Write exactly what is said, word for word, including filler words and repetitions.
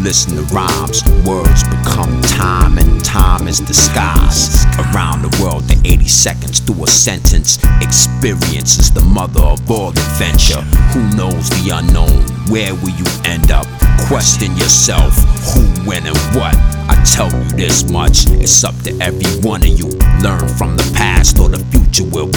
listen to rhymes, words become time, and time is disguise. Around the world in eighty seconds through a sentence. Experience is the mother of all adventure. Who knows the unknown? Where will you end up? Question yourself, who, when, and what. I tell you this much, it's up to every one of you. Learn from the past or the future will